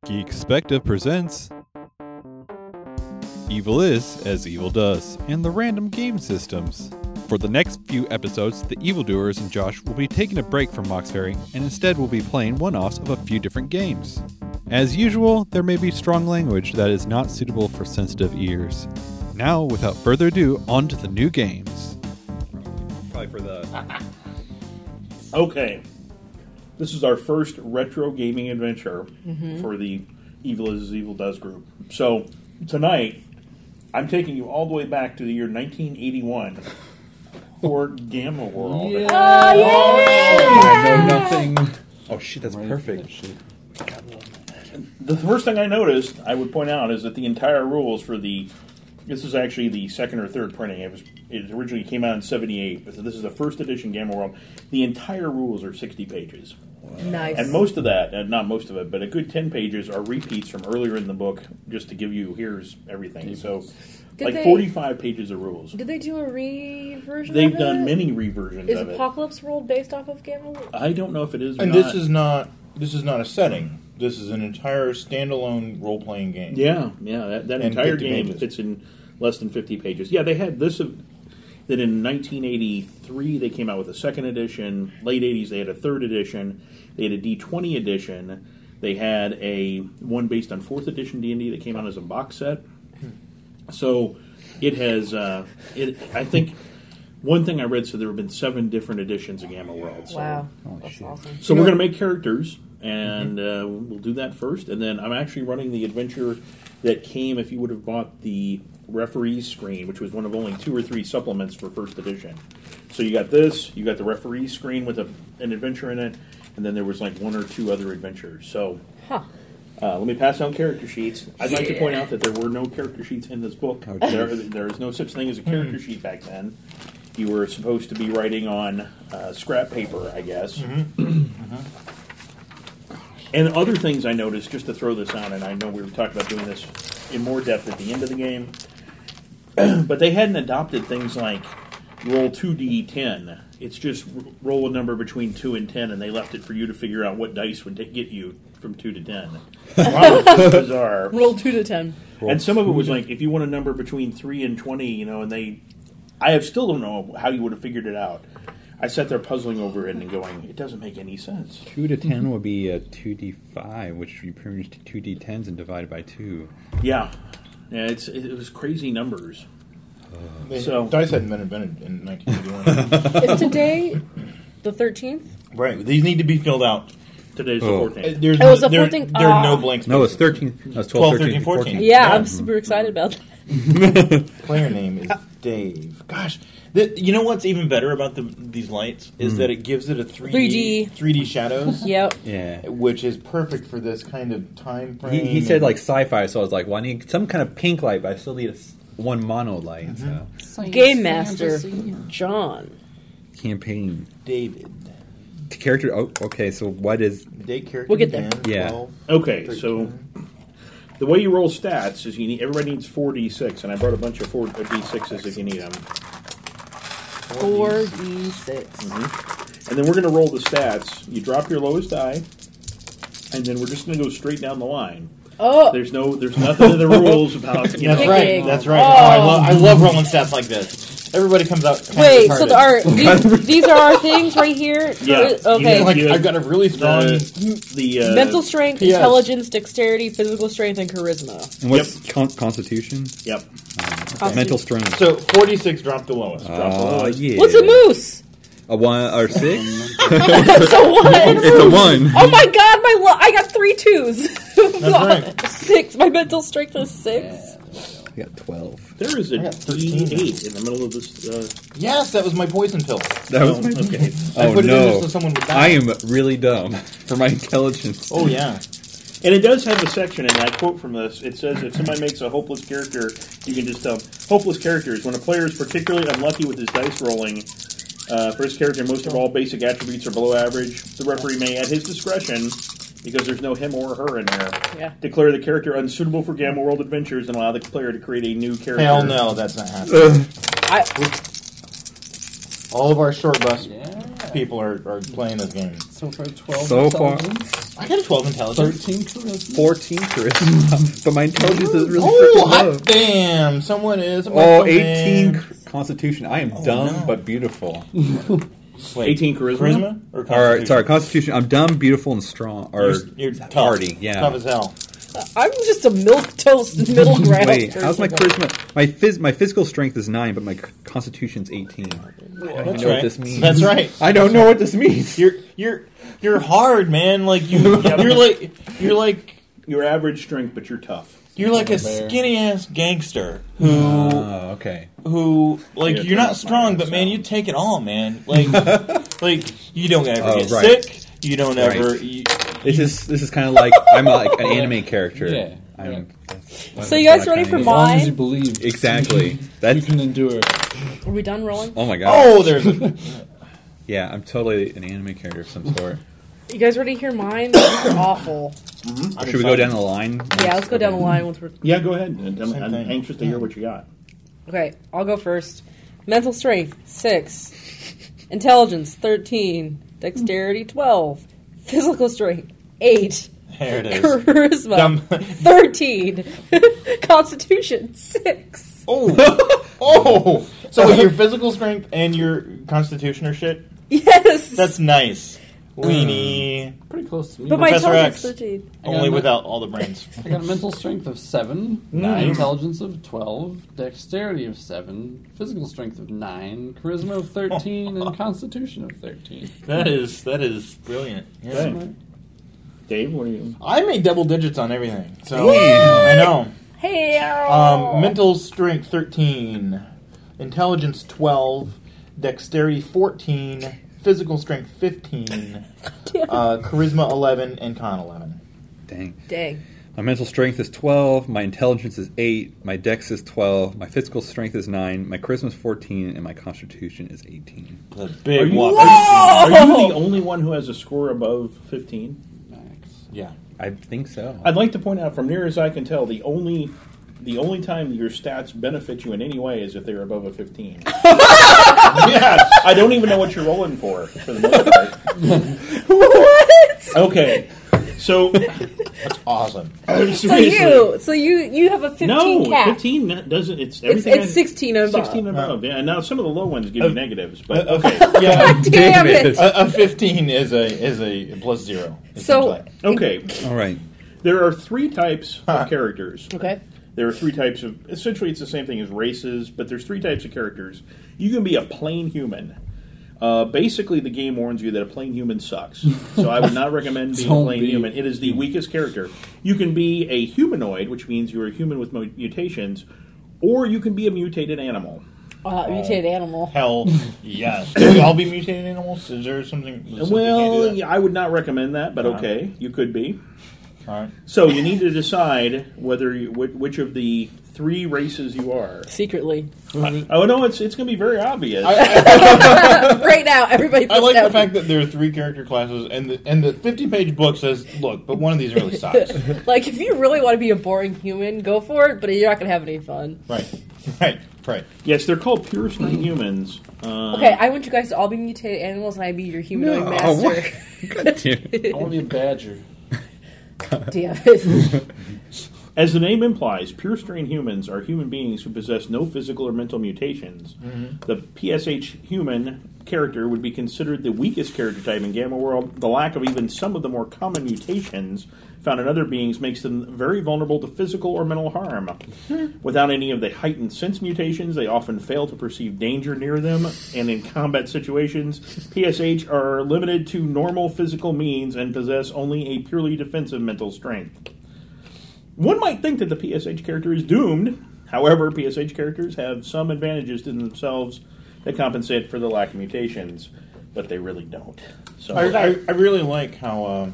Geekspective presents Evil Is as Evil Does and the Random Game Systems. For the next few episodes, the evildoers and Josh will be taking a break from Mox Ferry and instead will be playing one-offs of a few different games. As usual, there may be strong language that is not suitable for sensitive ears. Now, without further ado, on to the new games. Probably for the... Okay. This is our first retro gaming adventure for the Evil Is as Evil Does group. So, tonight, I'm taking you all the way back to the year 1981 for Gamma World. Yeah. Oh, yeah! I know nothing... Oh shit, that's perfect. The first thing I noticed, I would point out, is that the entire rules for the... This is actually the second or third printing. It originally came out in 78, but this is the first edition Gamma World. The entire rules are 60 pages. Nice. And most of that, not most of it, but a good 10 pages are repeats from earlier in the book, just to give you, here's everything. So, Did they- 45 pages of rules. Did they do a reversion They've of done it? many reversions Is of it. Apocalypse World based off of Gamma World? I don't know if it is or And not. this is not a setting. This is an entire standalone role-playing game. Yeah, that And entire 50 game pages. fits in less than 50 pages. Yeah, they had this, that in 1983 they came out with a second edition. Late 80s they had a third edition. They had a D20 edition. They had a one based on 4th edition D&D that came out as a box set. So it has, I think, one thing I read said there have been 7 different editions of Gamma World. So. Wow. That's awesome. So we're going to make characters, and we'll do that first. And then I'm actually running the adventure that came if you would have bought the referee's screen, which was one of only 2 or 3 supplements for first edition. So you got this, you got the referee's screen with an adventure in it, and then there was like 1 or 2 other adventures. So let me pass down character sheets. I'd like to point out that there were no character sheets in this book. There is no such thing as a character sheet back then. You were supposed to be writing on scrap paper, I guess. And other things I noticed, just to throw this out, and I know we were talking about doing this in more depth at the end of the game, but they hadn't adopted things like roll 2d10. It's just roll a number between 2 and 10, and they left it for you to figure out what dice would get you from 2 to 10. Wow, it's bizarre. Roll 2 to 10. And some of it was like, if you want a number between 3 and 20, and I still don't know how you would have figured it out. I sat there puzzling over it and going, it doesn't make any sense. 2 to 10 would be a 2d5, which you pretty much 2d10s and divide by 2. Yeah, it was crazy numbers. Dice hadn't been invented in 1981. Is today the 13th? Right. These need to be filled out. Today's the 14th. There's It was the there 14th. are no blank spaces. No, it's 13. That's 12, 13, 14. Yeah, I'm super excited about that. Player name is Dave. Gosh. You know what's even better about these lights is that it gives it a 3D shadows. Yep. Yeah. Which is perfect for this kind of time frame. He said like sci-fi, so I was like, well, I need some kind of pink light, but I still need one mono light. So. Game Master John. Campaign. David. Character. Oh, okay. So what is? Date character. We'll get there. 10, Yeah. 12, Okay, 13. so the way you roll stats is everybody needs 4d6, and I brought a bunch of 4d6s if you need them. 4d6. And then we're going to roll the stats. You drop your lowest die, and then we're just going to go straight down the line. Oh, There's nothing in the rules about That's right. Picking. That's right. Oh. I love rolling stats like this. Everybody comes out. kind of wait. So retarded. these are our things right here. Yeah. Okay. Like, You- I've got a really strong. the Mental strength, P.S. intelligence, dexterity, physical strength, and charisma. And what's Constitution? Yep. Mental strength. So 46 dropped the lowest. Yeah. What's a moose? A 1 or 6? It's a 1. It's a 1. Oh my god, I got 3 2s. That's right. 6. My mental strength is 6. I got 12. There is a I got 13. D8 in the middle of this. Yes, that was my poison pill. That was my Okay. I Oh put it in no! just so someone would die. I am really dumb for my intelligence. Oh yeah. And it does have a section, and I quote from this. It says, if somebody makes a hopeless character, you can just tell them, hopeless characters, when a player is particularly unlucky with his dice rolling, for his character, most of all basic attributes are below average, the referee may, at his discretion, because there's no him or her in there, declare the character unsuitable for Gamma World adventures and allow the player to create a new character. Hell no, that's not happening. All of our short bus people are playing this game. So far, 12. So far, I got a 12 intelligence. 13 charisma. 14 charisma. But my intelligence is really Oh, freaking hot low. damn! Someone is. Oh, 18 constitution. I am dumb no. but beautiful. Wait, 18 charisma? Or Or, constitution? sorry, constitution. I'm dumb, beautiful, and strong. Or You're tough. hardy, yeah. Tough as hell. I'm just a milk toast middle ground. Wait, how's my person. charisma? My physical strength is 9, but my constitution's 18. I don't That's know right. what this means. That's right. I don't know what this means. You're hard, man. Like you're like Your average strength, but you're tough. you're like a Bear. skinny ass gangster who Oh, okay. Yeah, you're not that's strong, fine, but man, so. you take it all, man. Like you don't ever Oh, get right. sick. You don't Right. ever. This is kind of like I'm like an anime character. Yeah. I'm, So you guys ready for As long as you mine? believe. Exactly. You That's. can endure. Are we done rolling? Oh my god. Oh, there's a. Yeah, I'm totally an anime character of some sort. You guys ready to hear mine? These are awful. Should we go down the line? Yeah, let's go down the line once we're. Yeah, go ahead. I'm Same thing. anxious to hear what you got. Okay, I'll go first. Mental strength 6, intelligence 13, dexterity 12, physical strength 8, There it is. charisma Dumb. 13, constitution 6. Oh. So your physical strength and your constitution are shit. Yes, That's nice. Weenie. Pretty close to me. but my Professor intelligence X. 13. Only without all the brains. I got a mental strength of 7, intelligence of 12, dexterity of 7, physical strength of 9, charisma of 13, and constitution of 13. That is brilliant. Yeah. Okay. Dave, what are you? I made double digits on everything. So Damn. I know. Hey, Mental strength 13, intelligence 12, dexterity 14, physical strength 15, charisma 11, and con 11. Dang. Dang. My mental strength is 12, my intelligence is 8, my dex is 12, my physical strength is 9, my charisma is 14, and my constitution is 18. The big Are you, whoop. are you the only one who has a score above 15? Max. Yeah. I think so. I'd like to point out, from near as I can tell, the only time your stats benefit you in any way is if they're above a 15. Yes. I don't even know what you're rolling for the most part. What? Okay, so That's awesome. So you have a 15 no, cap. 15 doesn't. It's everything. It's 16 and above. 16 and above. Yeah, and now some of the low ones give you negatives, but okay. Yeah. Damn it. A 15 is a plus 0. So- essentially. Okay, All right. there are 3 types of characters. Okay. There are 3 types of. Essentially, it's the same thing as races, but there's 3 types of characters. You can be a plain human. Basically, the game warns you that a plain human sucks. So I would not recommend being a Don't plain be. human. It is the weakest character. You can be a humanoid, which means you're a human with mutations, or you can be a mutated animal. Mutated animal. Hell yes. Can we all be mutated animals? Is there something? you can't Well, do that? yeah, I would not recommend that, but okay, you could be. All right. So you need to decide whether which of the 3 races you are. Secretly. Oh no, it's going to be very obvious. Right now, everybody I puts like down. the fact that there are 3 character classes, and the 50-page book says, "Look, but one of these really sucks." Like, if you really want to be a boring human, go for it, but you're not going to have any fun. Right. Yes, they're called pure strain humans. Okay, I want you guys to all be mutated animals, and I be your humanoid master. God damn it. I want to be a badger. Damn it. As the name implies, pure strain humans are human beings who possess no physical or mental mutations. The PSH human character would be considered the weakest character type in Gamma World. The lack of even some of the more common mutations found in other beings makes them very vulnerable to physical or mental harm. Without any of the heightened sense mutations, they often fail to perceive danger near them, and in combat situations, PSH are limited to normal physical means and possess only a purely defensive mental strength. One might think that the PSH character is doomed. However, PSH characters have some advantages to themselves that compensate for the lack of mutations, but they really don't. So I really like how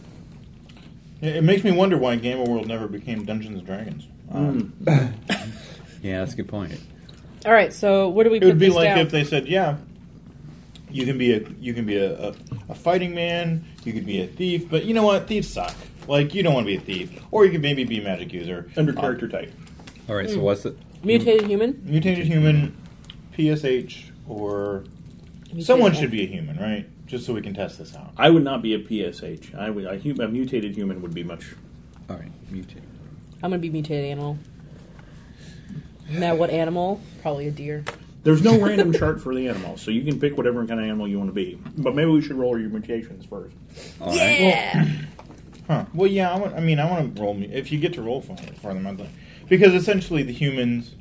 it makes me wonder why Gamma World never became Dungeons and Dragons. Yeah, that's a good point. All right, so what do we It put would be this like down? if they said, "Yeah, you can be a fighting man, you could be a thief, but you know what? Thieves suck. Like you don't want to be a thief, or you could maybe be a magic user under character type. All right, so what's it? Mutated human? mutated human, PSH, or someone should be a human, right? just so we can test this out. I would not be a PSH. A mutated human would be much. All right, mutate. I'm gonna be mutated animal. Now, what animal? Probably a deer. There's no random chart for the animal, so you can pick whatever kind of animal you want to be. But maybe we should roll your mutations first. All right. Yeah. Huh. Well, yeah. I want to roll. If you get to roll for them, I'd like, because essentially the humans,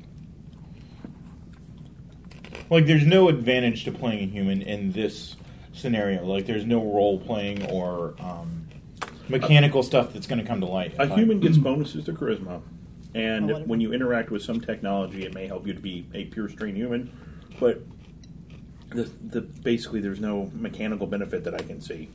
like, there's no advantage to playing a human in this scenario. Like, there's no role playing or mechanical stuff that's going to come to light. A human gets bonuses to charisma, and Oh, when you interact with some technology, it may help you to be a pure strain human. But basically, there's no mechanical benefit that I can see.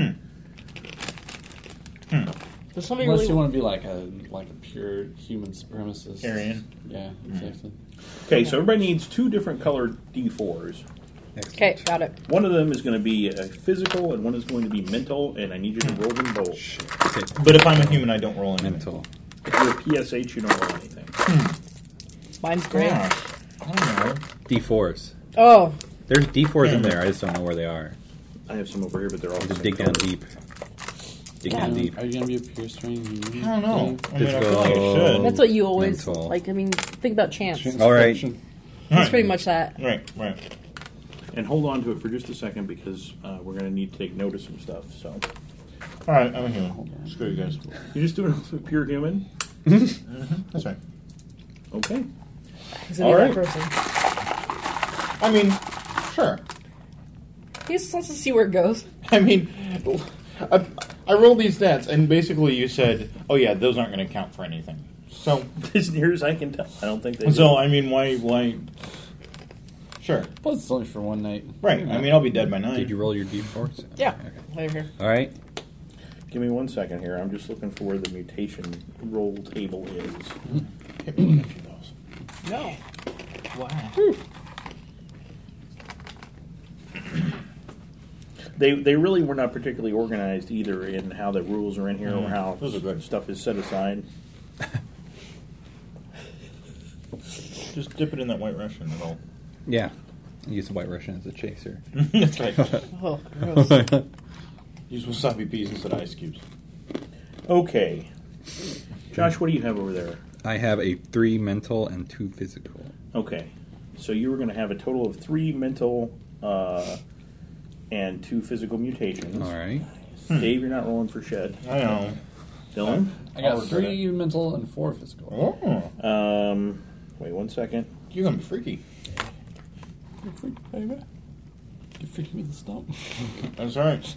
Does somebody Unless really you want to be like a pure human supremacist. Aryan. Yeah, exactly. Okay, so everybody needs 2 different colored D4s. Okay, got it. One of them is going to be a physical, and one is going to be mental, and I need you to roll them both. Okay. But if I'm a human, I don't roll anything. Mental. If you're a PSH, you don't roll anything. Mine's great. Gosh, I don't know. D4s. Oh, There's D4s in there. I just don't know where they are. I have some over here, but they're all the Just same dig down color. deep. Dig down deep. Are you going to be a pure strain human? I don't know. I mean, I feel Physical. like I should. that's what you always Mental. like. I mean, think about chance. All right. It's pretty much that. Right. And hold on to it for just a second, because we're going to need to take note of some stuff. So All right, I'm a human. Screw you guys. you're just doing a pure human? That's right. Okay. He's gonna be All that right. person. I mean, sure. He just wants to see where it goes. I mean, I rolled these stats, and basically you said, "Oh yeah, those aren't going to count for anything." So, As near as I can tell, I don't think they so do. I mean, why? Sure. But it's only for one night. Right. I mean, I'll be dead by 9. Did you roll your D4s? Yeah, Okay. over here. All right. Give me 1 second here. I'm just looking for where the mutation roll table is. Hit me with a few of those. No. Wow. They really were not particularly organized either in how the rules are in here or how Those are good. stuff is set aside. Just dip it in that White Russian and all. Yeah. Use the White Russian as a chaser. That's right. Oh, gross. Use wasabi peas instead of ice cubes. Okay. Josh, what do you have over there? I have a 3 mental and 2 physical. Okay. So you were going to have a total of 3 mental and 2 physical mutations. All right. Dave, you're not rolling for shit. I know. Dylan? I got I'll regret 3 mental and 4 physical. Oh, Wait 1 second. you're gonna be freaky. You're freaking, baby. You're freaking me the stump. That's right.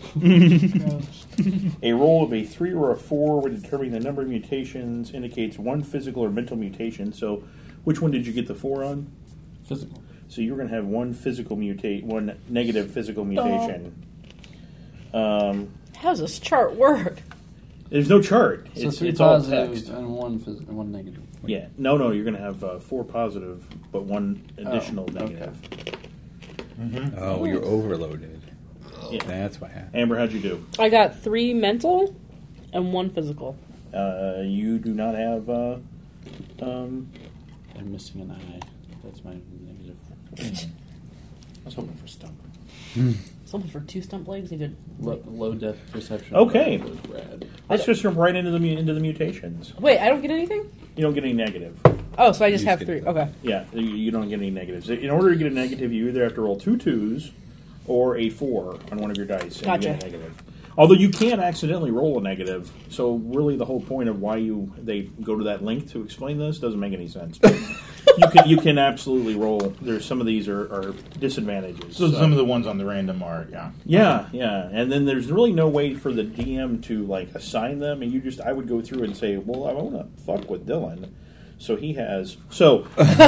A roll of a 3 or a 4 when determining the number of mutations indicates 1 physical or mental mutation. So, which one did you get the 4 on? Physical. So you were going to have 1 physical one negative physical mutation. How does this chart work? There's no chart. So It's 3 all positive text. and 1 physical and 1 negative. Yeah. No, you're going to have 4 positive, but 1 additional negative. Oh, you're overloaded. Yeah. That's what happened. Amber, how'd you do? I got 3 mental and 1 physical. You do not have... I'm missing an eye. That's my negative. I was hoping for stump. Something for 2 stump legs. You could. Low depth perception. Okay. Was rad. Let's just jump right into the mutations. Wait, I don't get anything? You don't get any negative. Oh, so I just You have just 3. get- Okay. Yeah, you don't get any negatives. In order to get a negative, you either have to roll 2 2s or a 4 on one of your dice, and you Gotcha. get a negative. Although you can accidentally roll a negative, so really the whole point of why they go to that link to explain this doesn't make any sense. But you can absolutely roll. There's some of these are disadvantages. So some of the ones on the random are, Yeah, and then there's really no way for the DM to like assign them, and I would go through and say, well, I want to fuck with Dylan, so he has. So,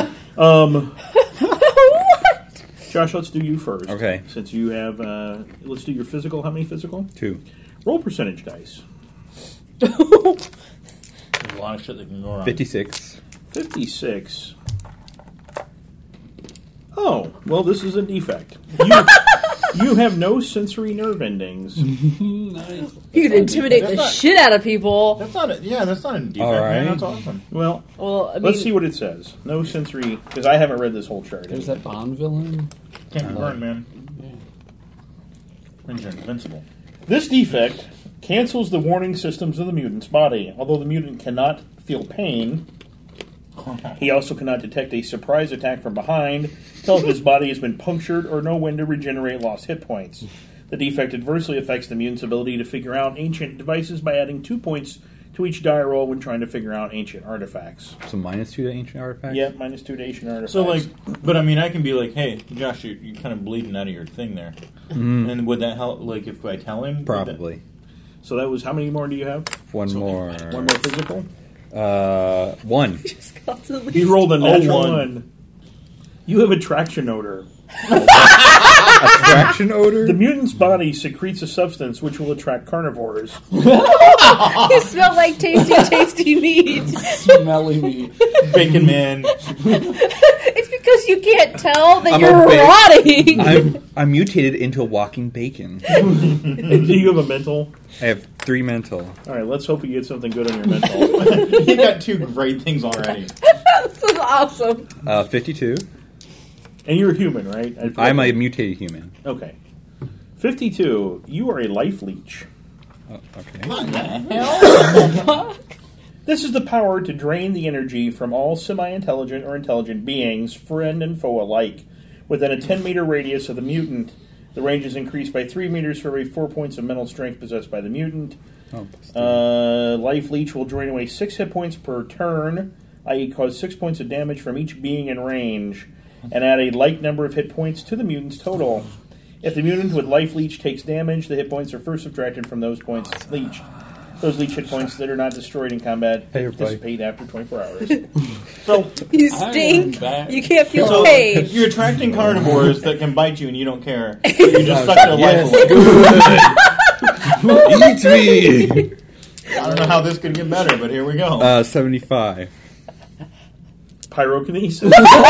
Josh, let's do you first. Okay. Since you have, let's do your physical. How many physical? 2. Roll percentage dice. There's a lot of shit that can go wrong. 56. 56. Oh, well, this is a defect. You have no sensory nerve endings. Nice. You could intimidate That's the not- shit out of people. That's not a defect, All man. right. That's awesome. Well, Well, I mean, let's see what it says. No sensory, because I haven't read this whole chart. There's that Bond villain. Can't be burned, man. Yeah. Means you're invincible. This defect cancels the warning systems of the mutant's body. Although the mutant cannot feel pain, he also cannot detect a surprise attack from behind, tell if his body has been punctured, or know when to regenerate lost hit points. The defect adversely affects the mutant's ability to figure out ancient devices by adding 2 points to each die roll when trying to figure out ancient artifacts. So -2 to ancient artifacts? Yep, -2 to ancient artifacts. So, but I mean, I can be like, hey, Josh, you're kind of bleeding out of your thing there. And would that help, like, if I tell him? Probably. So that was, how many more do you have? One more. One more physical? 1. You rolled a natural 1. one. You have a traction odor. Attraction odor? The mutant's body secretes a substance which will attract carnivores. You smell like tasty meat. Smelly meat. Bacon Man. It's because you can't tell that I'm you're a rotting. I'm mutated into a walking bacon. Do you have a mental? I have 3 mental. All right, let's hope you get something good on your mental. You got 2 great things already. This is awesome. 52. And you're a human, right? I'm a mutated human. Okay. 52, you are a life leech. Oh, okay. What the hell? This is the power to drain the energy from all semi-intelligent or intelligent beings, friend and foe alike, within a 10-meter radius of the mutant. The range is increased by 3 meters for every 4 points of mental strength possessed by the mutant. Life Leech will drain away 6 hit points per turn, i.e. cause 6 points of damage from each being in range, and add a like number of hit points to the mutant's total. If the mutant with Life Leech takes damage, the hit points are first subtracted from those points leeched. Those leech hit points that are not destroyed in combat dissipate after 24 hours. So You stink. You can't feel So pain. you're attracting carnivores that can bite you and you don't care. You just suck their life away. Eat me! I don't know how this could get better, but here we go. 75. Pyrokinesis.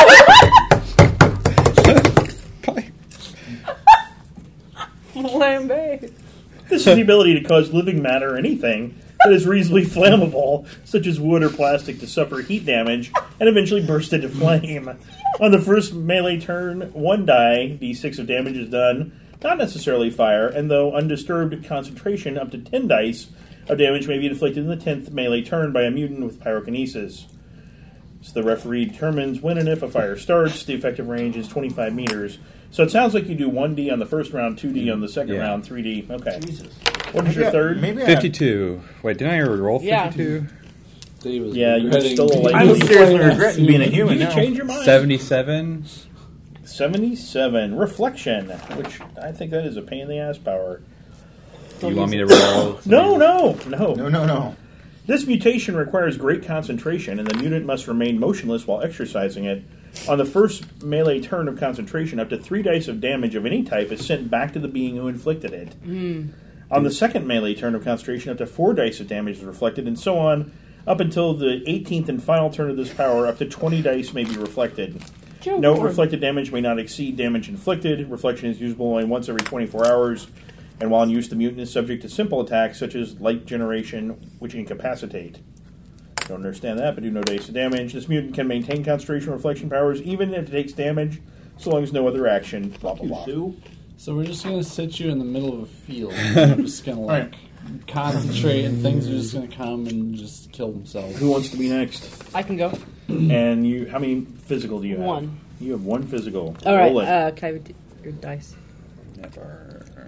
Flambe. This is the ability to cause living matter or anything that is reasonably flammable, such as wood or plastic, to suffer heat damage and eventually burst into flame. On the first melee turn, 1 die, d6 of damage is done, not necessarily fire, and though undisturbed concentration, up to 10 dice of damage may be inflicted in the 10th melee turn by a mutant with pyrokinesis. So the referee determines when and if a fire starts. The effective range is 25 meters. So it sounds like you do 1d on the first round, 2d on the second round, 3d. Okay. Jesus. What is your third? Maybe 52. Wait, didn't I roll 52? Dave was Yeah, you're regretting- still alive. I'm seriously regretting being a Did human you now. change your mind? 77. 77. Reflection, which I think that is a pain in the ass power. Do you want me to roll? No. This mutation requires great concentration, and the mutant must remain motionless while exercising it. On the first melee turn of concentration, up to 3 dice of damage of any type is sent back to the being who inflicted it. On the second melee turn of concentration, up to 4 dice of damage is reflected, and so on, up until the 18th and final turn of this power, up to 20 dice may be reflected. Note, reflected damage may not exceed damage inflicted. Reflection is usable only once every 24 hours, and while in use, the mutant is subject to simple attacks such as light generation, which incapacitate. Don't understand that, but do no dice of damage. This mutant can maintain concentration reflection powers even if it takes damage, so long as no other action. Blah blah blah. So we're just going to sit you in the middle of a field. We're just going to like concentrate, and things are just going to come and just kill themselves. Who wants to be next? I can go. And you, how many physical do you have? 1. You have 1 physical. All Roll right. it. Can I do your dice? Never.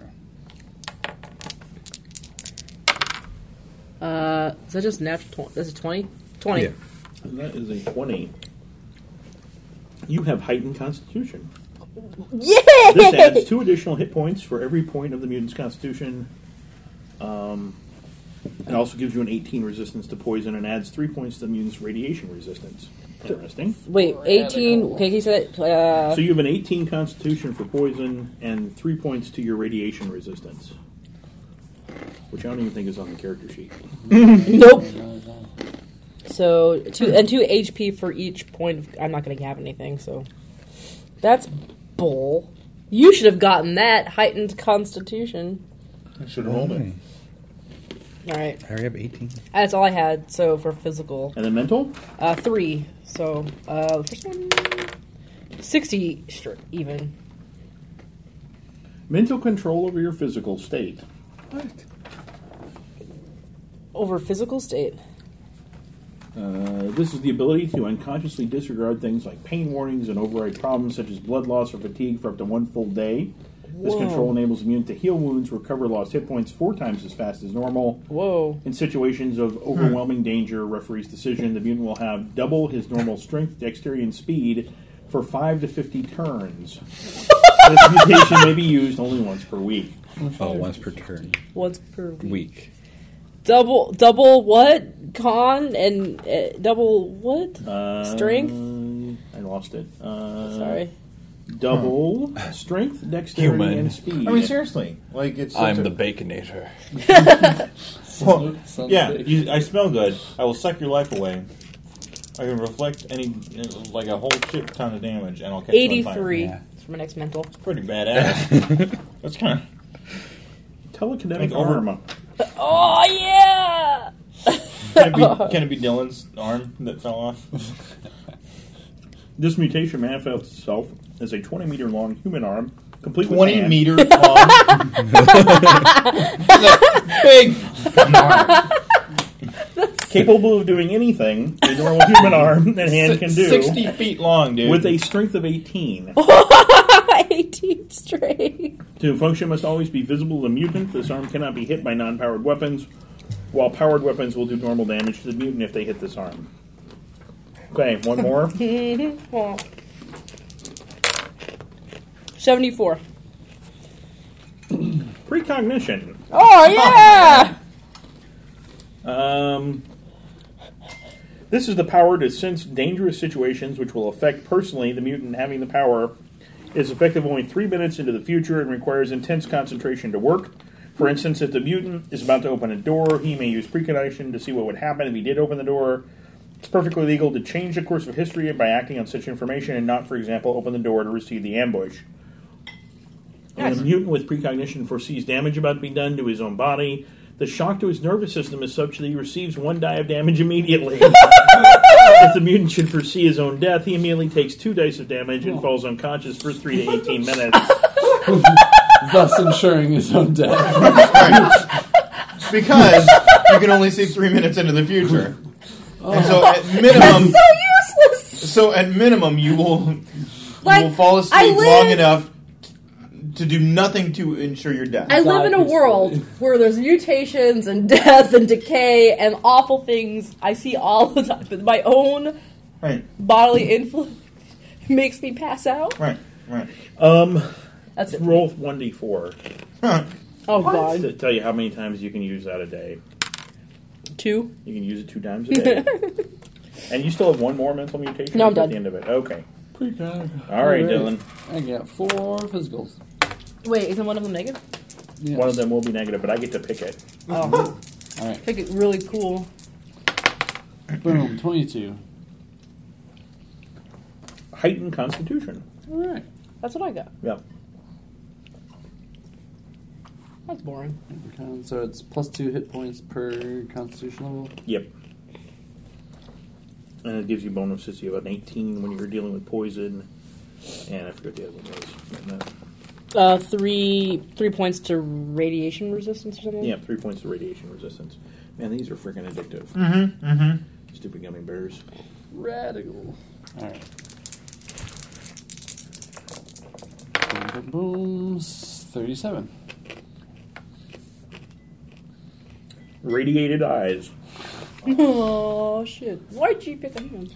Is that just natural? This is 20? 20. Yeah. That is a 20. You have heightened constitution. Yeah! This adds 2 additional hit points for every point of the mutant's constitution. It also gives you an 18 resistance to poison and adds 3 points to the mutant's radiation resistance. Interesting. Wait, 18. Okay, can you say that? So you have an 18 constitution for poison and 3 points to your radiation resistance. Which I don't even think is on the character sheet. Nope. So 2 HP for each point. I'm not going to have anything. So that's bull. You should have gotten that heightened constitution. I should have rolled it. All right, I already have 18. that's all I had. So for physical, And then mental? 3. So the first one, 60 even. Mental control over your physical state. Over physical state. This is the ability to unconsciously disregard things like pain warnings and override problems such as blood loss or fatigue for up to 1 full day. This Whoa. control enables the mutant to heal wounds, recover lost hit points 4 times as fast as normal. Whoa. In situations of overwhelming danger, referee's decision, the mutant will have double his normal strength, dexterity, and speed for 5 to 50 turns. This mutation may be used only once per week. Oh, once per turn. Once per week. Week. Double what? Con and double what? Strength? I lost it. Sorry. Double strength, dexterity, Human. and speed. I mean, seriously, like it's. I'm it's the Baconator. Well, Sounds yeah, big. I smell good. I will suck your life away. I can reflect any like a whole shit ton of damage, and I'll catch you on fire. 83. Yeah. That's my next mental. Pretty badass. That's kind of. Telekinetic Like over- arm. Oh yeah! Can it be Dylan's arm that fell off? This mutation manifests itself as a 20-meter long human arm, complete with 20 hand, meters long. Big arm. capable of doing anything a normal human arm and hand can do, 60 feet long, dude. with a strength of 18. 18 straight. To function, must always be visible to the mutant. This arm cannot be hit by non-powered weapons, while powered weapons will do normal damage to the mutant if they hit this arm. Okay, one more. 74. Precognition. Oh yeah! This is the power to sense dangerous situations which will affect personally. The mutant having the power is effective only 3 minutes into the future and requires intense concentration to work. For instance, if the mutant is about to open a door, he may use precognition to see what would happen if he did open the door. It's perfectly legal to change the course of history by acting on such information and not, for example, open the door to receive the ambush. When the mutant with precognition foresees damage about to be done to his own body, the shock to his nervous system is such that he receives 1 die of damage immediately. If the mutant should foresee his own death, he immediately takes 2 dice of damage and falls unconscious for 3 to 18 minutes. Thus ensuring his own death. Right. Because you can only see 3 minutes into the future. And so at minimum, Useless! so at minimum, you will fall I asleep live- long enough to do nothing to ensure your death. I live in a world where there's mutations and death and decay and awful things I see all the time. But my own Right, bodily influence makes me pass out. right. That's it. Roll 1d4 Oh god. to tell you how many times you can use that a day. 2. You can use it 2 times a day. And you still have 1 more mental mutation No, I'm at done. the end of it. Okay. Precog. All right, Dylan. I got 4 physicals. Wait, isn't one of them negative? Yes. One of them will be negative, but I get to pick it. Oh. All right. Pick it really cool. Boom. 22. Heightened Constitution. All right. That's what I got. Yeah. That's boring. So it's +2 hit points per constitution level. Yep. And it gives you bonuses. You have an 18 when you're dealing with poison. And I forget the other one was. 3 points to radiation resistance or something? Yeah, 3 points to radiation resistance. Man, these are freaking addictive. Stupid gummy bears. Radical. All right. Boom, boom, 37. Radiated eyes. Oh, shit. Why'd you pick a him?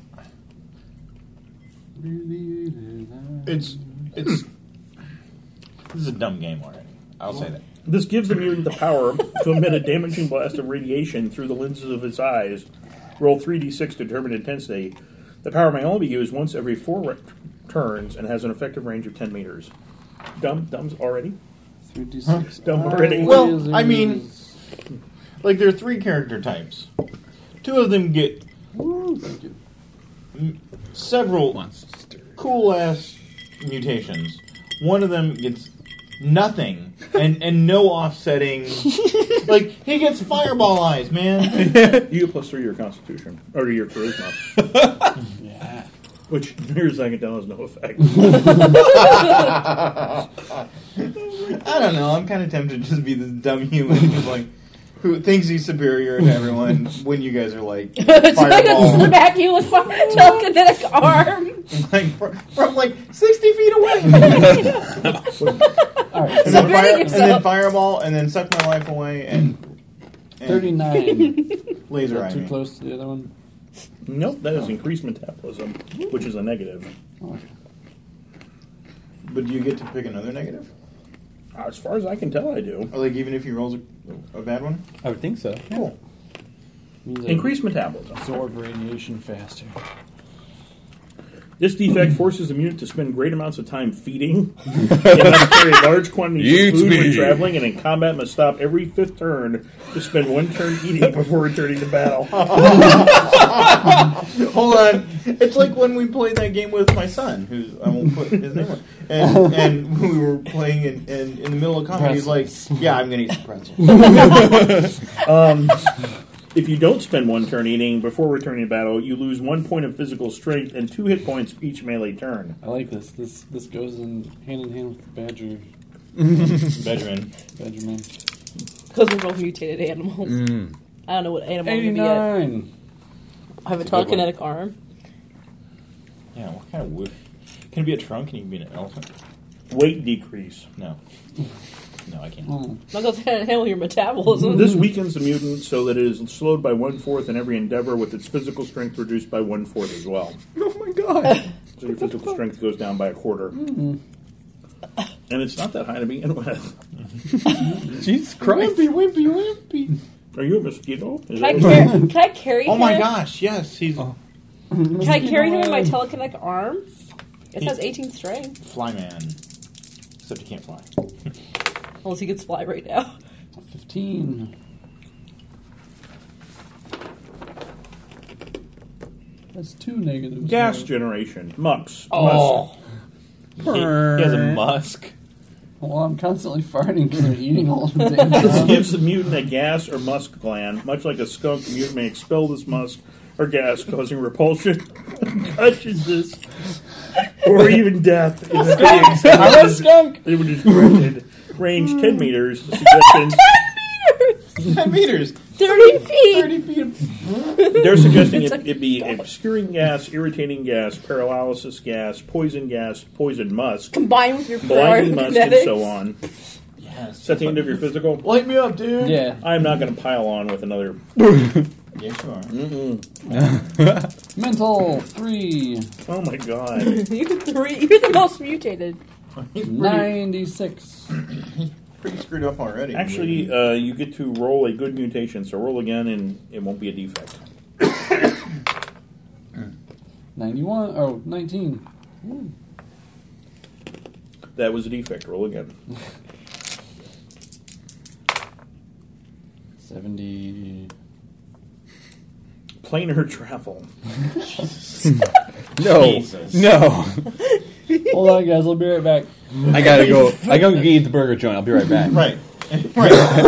It's this is a dumb game already. I'll say that. This gives the mutant the power to emit a damaging blast of radiation through the lenses of his eyes. Roll 3d6 to determine intensity. The power may only be used once every 4 turns and has an effective range of 10 meters. Dumb's already? 3d6. Dumb already. Well, I mean, like there are 3 character types. 2 of them get Ooh, thank you. several cool ass mutations. One of them gets nothing and no offsetting. Like he gets fireball eyes, man. You get +3 to your constitution. Or to your charisma. Yeah. Which, here's I can tell, has no effect. I don't know. I'm kind of tempted to just be this dumb human who's like, who thinks he's superior to everyone when you guys are like So I can fireball, smack you with my telekinetic arm. like from like 60 feet away, All right. and Separating then yourself. fireball, and then suck my life away, and 39. laser Is eye that too me. close to the other one? Nope, that is increased metabolism, which is a negative. Oh, okay. But do you get to pick another negative? As far as I can tell, I do. Or like even if he rolls a bad one? I would think so. Cool. Means I Increased metabolism. absorb radiation faster. This defect forces the mutant to spend great amounts of time feeding. It must carry large quantities Eats of food me. when traveling, and in combat must stop every 5th turn to spend 1 turn eating before returning to battle. Hold on. It's like when we played that game with my son, who's I won't put his name on, and we were playing, and in the middle of combat, he's like, "Yeah, I'm gonna eat some pretzels." If you don't spend 1 turn eating before returning to battle, you lose 1 point of physical strength and 2 hit points each melee turn. I like this. This goes in hand with Badger. Benjamin. Badgerman. Because we're both mutated animals. I don't know what animal I'm going to be yet. 89. I have a That's a good one. telekinetic arm. Yeah, what kind of wood? Can it be a trunk and you can be an elephant? Weight decrease. No. No, I can't. Oh. That goes hand in hand with your metabolism. This weakens the mutant so that it is slowed by 1/4 in every endeavor, with its physical strength reduced by 1/4 as well. Oh my god! So your physical strength goes down by 1/4. And it's not that high to begin with. Jesus Christ. Wimpy. Are you a mosquito? Is Can I, that can I carry Oh him? my gosh, yes, he's Can I carry him in my telekinetic arm? It has 18 strength. Flyman. Except he can't fly. Unless he gets fly right now. 15. That's 2 negatives. gas generation? Mux. Oh. He has a musk. Well, I'm constantly farting because I'm eating all the damn This time. gives the mutant a gas or musk gland. Much like a skunk, the mutant may expel this musk or gas, causing repulsion, consciousness, or even death. In the case I'm a skunk! it would is granted. Range 10 meters. Suggestions. 10 meters. 30 feet! 30 feet. They're suggesting it be obscuring gas, irritating gas, paralysis gas, poison musk, Combined with your blinding musk, and cybernetics. so on. Yes. Is that the end of your physical? Light me up, dude. Yeah. I'm not going to pile on with another. Yes, you are. Mental 3. Oh my god. You're the most mutated. He's 96. pretty screwed up already. Actually, you get to roll a good mutation, so roll again and it won't be a defect. 91. Oh, 19. Ooh. That was a defect. Roll again. 70. Planar travel. No. Jesus. No. Hold on, guys. I'll be right back. I gotta go. I gotta eat the burger joint. I'll be right back. Right. Right.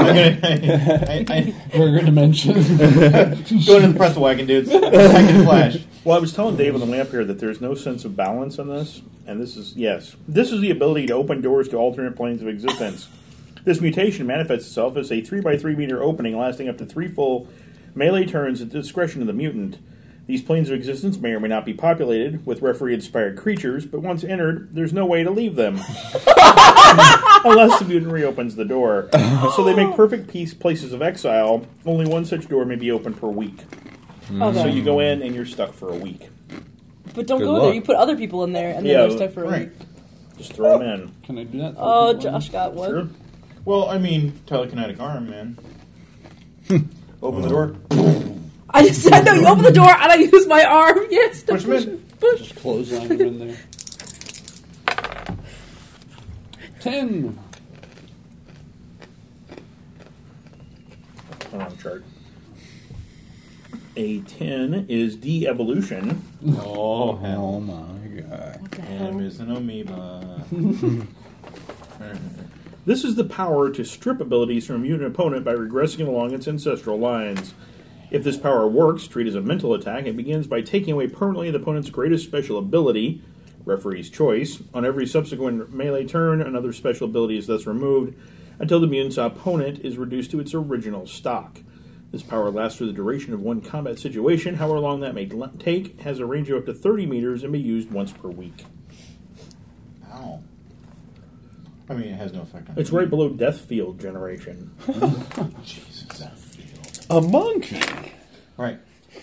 I Burger dimension. go into the pretzel wagon, dudes. I can flash. Well, I was telling Dave on the way up here that there's no sense of balance in this, and this is the ability to open doors to alternate planes of existence. This mutation manifests itself as a 3x3 meter opening lasting up to 3 full melee turns at the discretion of the mutant. These planes of existence may or may not be populated with referee-inspired creatures, but once entered, there's no way to leave them. Unless the mutant reopens the door. So they make perfect places of exile. Only one such door may be open per week. Okay. So you go in and you're stuck for a week. But don't Good go luck. there. You put other people in there, and then Yeah, they're stuck for a Right. week. Just throw them in. Can I do that? Oh, Josh got one. Sure. Well, I mean, telekinetic arm, man. Open the door. I just said, no, you open the door, and I use my arm. Yes, to Push him in. Push. Just clothesline him in there. 10. Hold on, chart. A 10 is de-evolution. Oh, Oh my god. What the And hell? is an amoeba. This is the power to strip abilities from a mutant opponent by regressing along its ancestral lines. If this power works, treated as a mental attack, it begins by taking away permanently the opponent's greatest special ability, referee's choice. On every subsequent melee turn, another special ability is thus removed until the mutant's opponent is reduced to its original stock. This power lasts for the duration of one combat situation, however long that may take, has a range of up to 30 meters, and may be used once per week. Ow. I mean, it has no effect on It's right below Death Field generation. Jesus. A monkey. Right.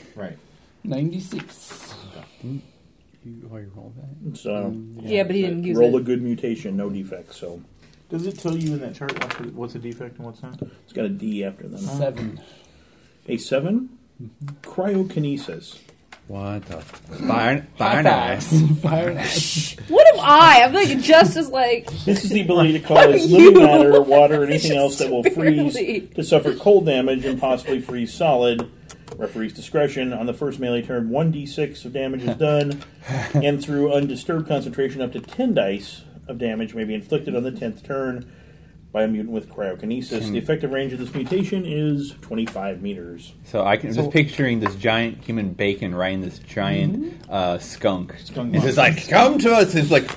96. You roll that? So, Yeah, but he didn't use roll it. a good mutation, no defects. So Does it tell you in that chart what's a defect and what's not? it's got a D after them. 7. A 7? Cryokinesis. What the? Fire Fire nice. What am I? I'm like just as like. This is the ability to cause I'm living you. matter, water, or anything else Just that will freeze barely. to suffer cold damage and possibly freeze solid. Referee's discretion. On the first melee turn, 1d6 of damage is done, and through undisturbed concentration, up to 10 dice of damage may be inflicted on the 10th turn by a mutant with cryokinesis. The effective range of this mutation is 25 meters. So I'm just picturing this giant human bacon riding this giant skunk. Skunk And it's monster. like, come to us. It's like,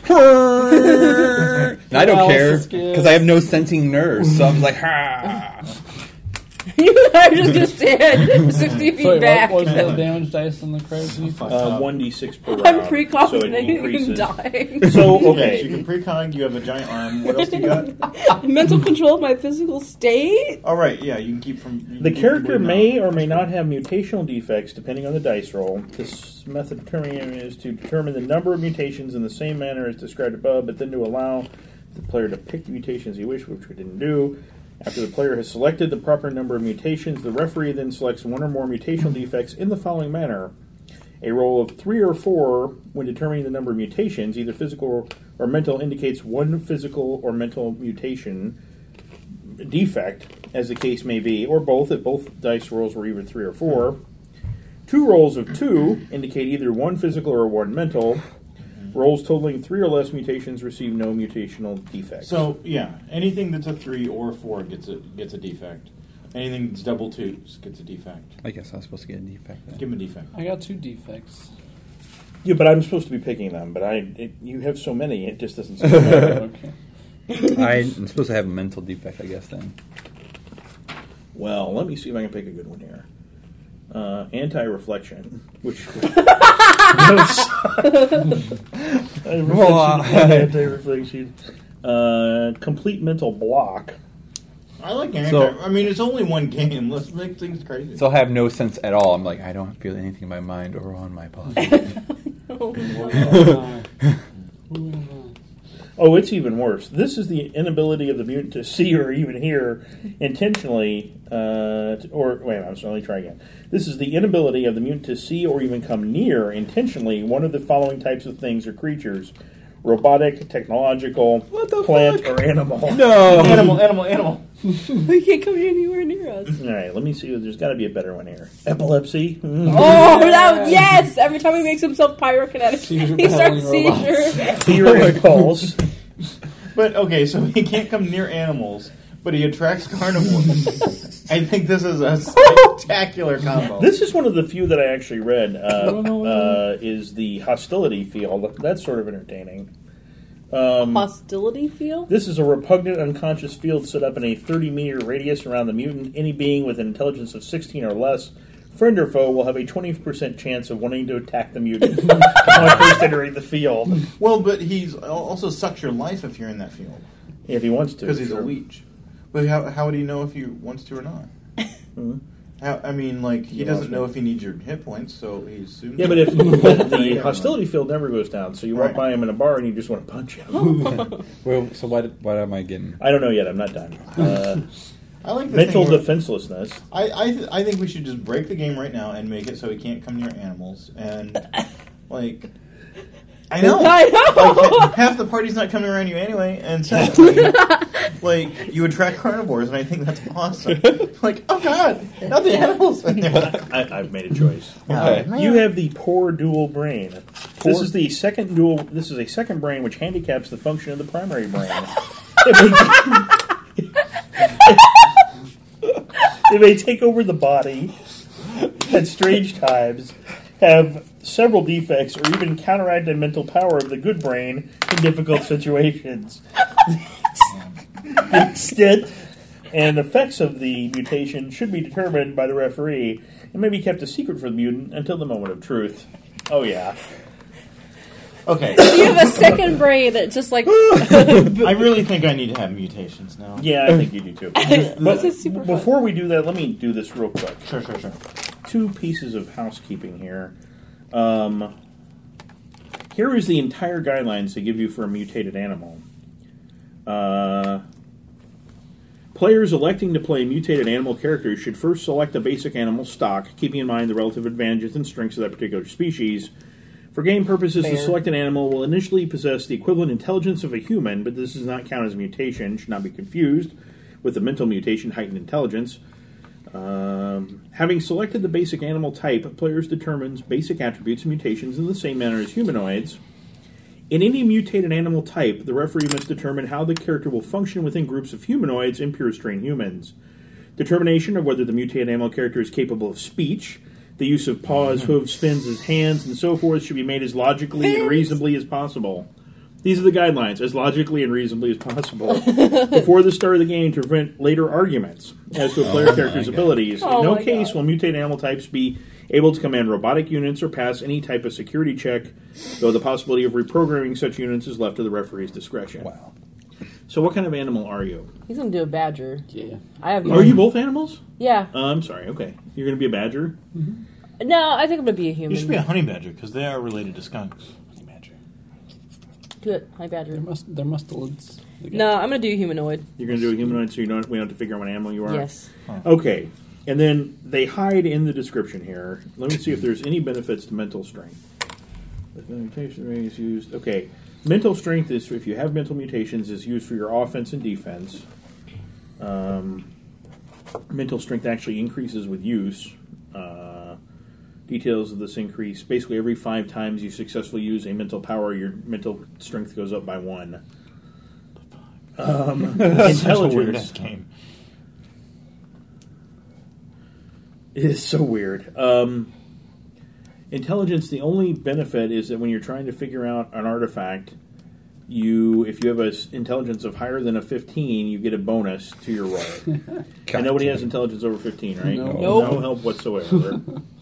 and I don't Else care is good. because I have no sensing nerves. So I'm like, ha. You are just gonna stand 60 feet Sorry, back. what was the damage dice on the crazy? 1d6 per round. I'm precog so it and increases. dying. So, Yes, okay. you can precog, you have a giant arm. What else do you got? Mental control of my physical state. All right, yeah, you can keep from... you The can keep character from may or may not have mutational defects depending on the dice roll. This method of determining is to determine the number of mutations in the same manner as described above, but then to allow the player to pick the mutations he wished, which we didn't do. After the player has selected the proper number of mutations, the referee then selects one or more mutational defects in the following manner. A roll of 3 or 4 when determining the number of mutations, either physical or mental, indicates one physical or mental mutation defect, as the case may be, or both, if both dice rolls were either 3 or 4. 2 rolls of 2 indicate either one physical or one mental. Rolls totaling 3 or less mutations receive no mutational defects. So, yeah, anything that's a 3 or a 4 gets a defect. Anything that's double 2s gets a defect. I guess I was supposed to get a defect then. Give him a defect. I got 2 defects. Yeah, but I'm supposed to be picking them, but you have so many, it just doesn't seem fair. Okay. I'm supposed to have a mental defect, I guess, then. Well, let me see if I can pick a good one here. Anti-reflection, which... Anti-reflection. Complete mental block. I like anti... So- I mean, it's only one game. Let's make things crazy. So I'll have no sense at all. I'm like, I don't feel anything in my mind or on my body. Oh, it's even worse. This is the inability of the mutant to see or even hear intentionally, let me try again. This is the inability of the mutant to see or even come near intentionally one of the following types of things or creatures: robotic, technological, plant, fuck? or animal. No! Animal. We can't come anywhere near us. All right, let me see. There's got to be a better one here. Epilepsy. Oh, yes! Every time he makes himself pyrokinetic, he starts seizure. Fear impulse. But, okay, so he can't come near animals, but he attracts carnivores. I think this is a spectacular combo. This is one of the few that I actually read. Is the hostility field. That's sort of entertaining. Hostility field? This is a repugnant unconscious field set up in a 30-meter radius around the mutant. Any being with an intelligence of 16 or less, friend or foe, will have a 20% chance of wanting to attack the mutant upon first entering the field. Well, but he's also sucks your life if you're in that field. If he wants to. Because he's a sure. leech. But how would he know if he wants to or not? Hmm? He doesn't know if he needs your hit points, so he assumes... Yeah, but if the hostility field never goes down, so you walk Right. by him in a bar and you just want to punch him. Well, so what am I getting? I don't know yet. I'm not done. I like the Mental thing where- defenselessness. I think we should just break the game right now and make it so he can't come near animals. And, like... I know! I know. Like, half the party's not coming around you anyway, and secondly, like, you attract carnivores, and I think that's awesome. Like, oh god, not the animals! I've made a choice. Okay. You have the poor dual brain. This is the second dual. This is a second brain which handicaps the function of the primary brain. It may take over the body. at strange times have several defects or even counteract the mental power of the good brain in difficult situations. The extent and effects of the mutation should be determined by the referee and may be kept a secret for the mutant until the moment of truth. Oh, yeah. Okay. You have a second brain that just like. I really think I need to have mutations now. Yeah, I think you do too. This is super fun. Before we do that, let me do this real quick. Sure. 2 pieces of housekeeping here. Here is the entire guidelines they give you for a mutated animal. Players electing to play mutated animal characters should first select a basic animal stock, keeping in mind the relative advantages and strengths of that particular species. For game purposes, the selected animal will initially possess the equivalent intelligence of a human, but this does not count as a mutation, should not be confused with the mental mutation, heightened intelligence. Having selected the basic animal type, players determines basic attributes and mutations in the same manner as humanoids. In any mutated animal type, the referee must determine how the character will function within groups of humanoids and pure strain humans. Determination of whether the mutated animal character is capable of speech, the use of paws, hooves, fins as hands, and so forth should be made as logically and reasonably as possible. These are the guidelines, as logically and reasonably as possible, before the start of the game to prevent later arguments as to a player character's abilities. In no case will mutated animal types be able to command robotic units or pass any type of security check, though the possibility of reprogramming such units is left to the referee's discretion. Wow. So what kind of animal are you? He's gonna do a badger. Yeah. I have. Are you both animals? Yeah. I'm sorry, okay. You're going to be a badger? No, I think I'm gonna be a human. You should be a honey badger because they are related to skunks. Honey badger. Good, hi badger. They're mustelids. No, I'm gonna do humanoid. You're going to do a humanoid so we don't have to figure out what animal you are? Yes. Okay. And then they hide in the description here. Let me see if there's any benefits to mental strength. If the mutation rate is used. Okay. Mental strength is, if you have mental mutations, is used for your offense and defense. Mental strength actually increases with use. Details of this increase. Basically, every 5 times you successfully use a mental power, your mental strength goes up by 1. Such a weird ass Intelligence. game. It is so weird. Intelligence, the only benefit is that when you're trying to figure out an artifact, if you have an intelligence of higher than a 15, you get a bonus to your roll. And nobody has intelligence over 15, right? No. Nope. No help whatsoever.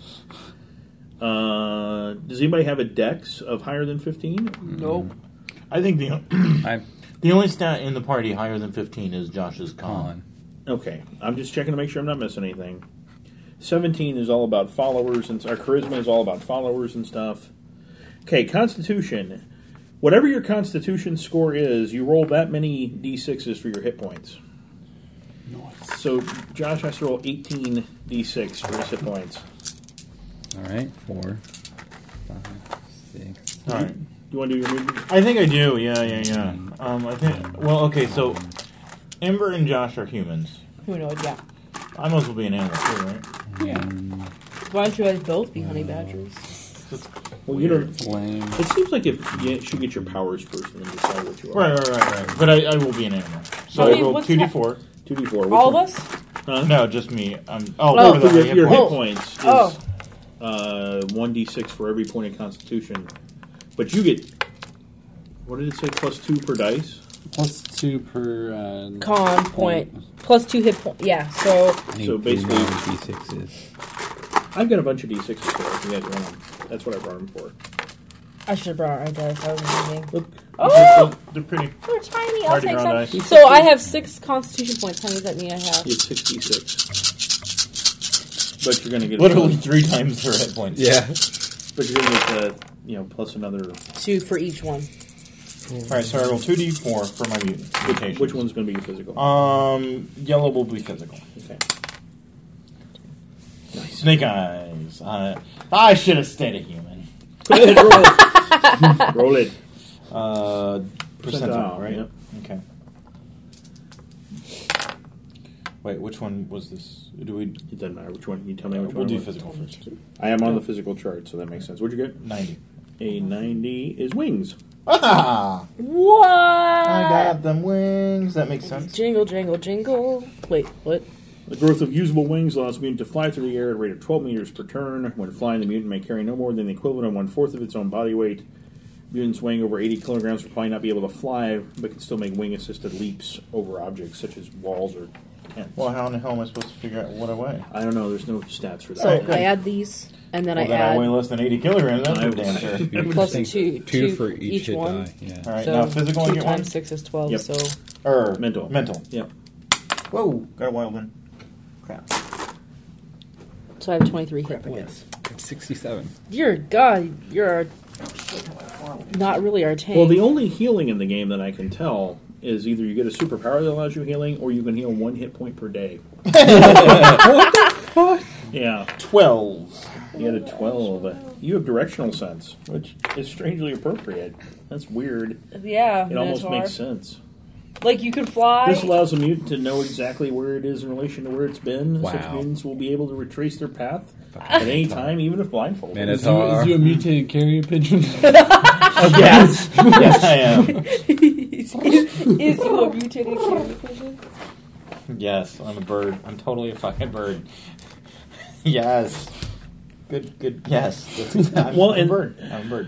Does anybody have a dex of higher than 15? Nope. I think I'm the only stat in the party higher than 15 is Josh's con. on. Okay, I'm just checking to make sure I'm not missing anything. 17 is all about followers, and our charisma is all about followers and stuff. Okay, Constitution. Whatever your Constitution score is, you roll that many d6s for your hit points. Nice. So Josh has to roll 18 d6 for his hit points. All right, 4, 5, 6. All right. You want to do your movement? I think I do. Yeah. I think. Well, okay. So, Ember and Josh are humans. Humanoid, yeah. I might as well be an animal too, right? Yeah. Why don't you guys both be honey badgers? Well, you know, It's lame. it seems like if you should get your powers first and then decide what you are. Right. But I will be an animal. So Wait, I roll what's 2d4. 2d4. All of us? Huh? No, just me. Oh, for So the your hit hit points. points is Oh. 1d6 for every point of Constitution. But you get, what did it say, +2 per dice? +2 per Con point. Plus 2 hit points. Yeah, so So basically- D6s. I've got a bunch of d6s here if you guys want them. That's what I brought them for. I should have brought our dice. I was thinking. Look, Oh! They're pretty. They're tiny. I'll Hard to take ground some. dice. So I have 6 Constitution points. How many does that mean I have? you have 66. But you're going to get Literally 3 times their hit points. Yeah. But you're going to get plus another. 2 for each one. Alright, so I roll 2d4 for my mutations. Which one's going to be your physical? Yellow will be physical. Okay. Snake eyes. I should have stayed a human. Go ahead, roll it. Roll it. Percentile, right? Yep. Okay. Wait, which one was this? Do we? It doesn't matter which one. You tell me which We'll one. do it was. physical first. I am on the physical chart, so that makes sense. What'd you get? 90. A 90 is wings. Ah! What? I got them wings. That makes sense. Jingle, jingle, jingle. Wait, what? The growth of usable wings allows the mutant to fly through the air at a rate of 12 meters per turn. When flying, the mutant may carry no more than the equivalent of 1/4 of its own body weight. Mutants weighing over 80 kilograms will probably not be able to fly, but can still make wing-assisted leaps over objects such as walls or tents. Well, how in the hell am I supposed to figure out what I weigh? I don't know. There's no stats for that. So Alright, I add these, and then Well, I then I weigh add less than 80 kilograms. That's I for damn sure. plus Think two for each hit one. die. Yeah. All right, So now physical, I 2 get one. times 6 is 12. Yep. So Mental. Yep. Whoa, got a wild one. Crap. I have 23 hit points. 67. Dear God, you're not really arcane. Well, the only healing in the game that I can tell is either you get a superpower that allows you healing, or you can heal 1 hit point per day. Yeah. 12. You had a 12. You have directional sense, which is strangely appropriate. That's weird. yeah, It almost Minotaur. makes sense. Like you could fly. This allows a mutant to know exactly where it is in relation to where it's been. Such Wow. mutants will be able to retrace their path at any time, even if blindfolded. Man, Is you a mutated carrier pigeon? Yes. Yes, I am. is you a mutated carrier pigeon? Yes, I'm a bird. I'm totally a fucking bird. Yes. Good. Yes. I'm Well, a and- bird. I'm a bird.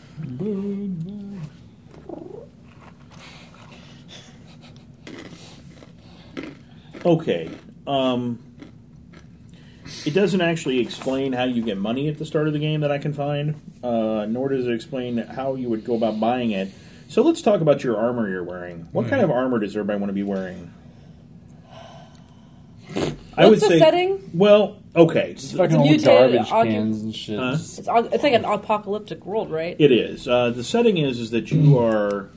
Okay. It doesn't actually explain how you get money at the start of the game that I can find, nor does it explain how you would go about buying it. So let's talk about your armor you're wearing. What kind of armor does everybody want to be wearing? What's the setting? Well, okay. Just fucking a old mutated garbage occup- cans and shit. Huh? Just- It's like an apocalyptic world, right? It is. The setting is that you are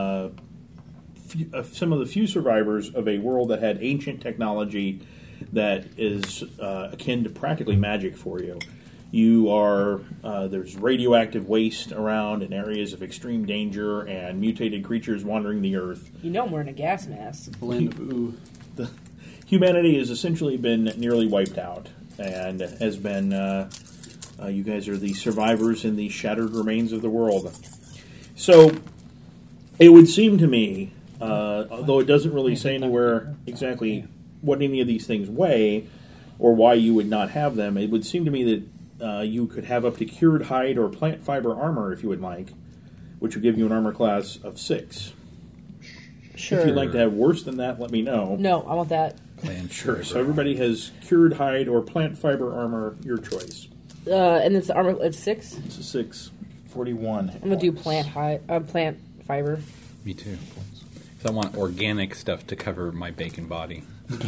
some of the few survivors of a world that had ancient technology that is akin to practically magic for you. You are there's radioactive waste around in areas of extreme danger and mutated creatures wandering the earth. You know I'm wearing a gas mask. blend of ooh. Humanity has essentially been nearly wiped out and has been. You guys are the survivors in the shattered remains of the world. So it would seem to me, although it doesn't really say anywhere exactly what any of these things weigh or why you would not have them, it would seem to me that you could have up to cured hide or plant fiber armor if you would like, which would give you an armor class of 6. Sure. If you'd like to have worse than that, let me know. No, I want that. Sure. So everybody has cured hide or plant fiber armor, your choice. And it's armor. It's 6. It's a 6. 41. I'm gonna do plant fiber. Me too. So I want organic stuff to cover my bacon body.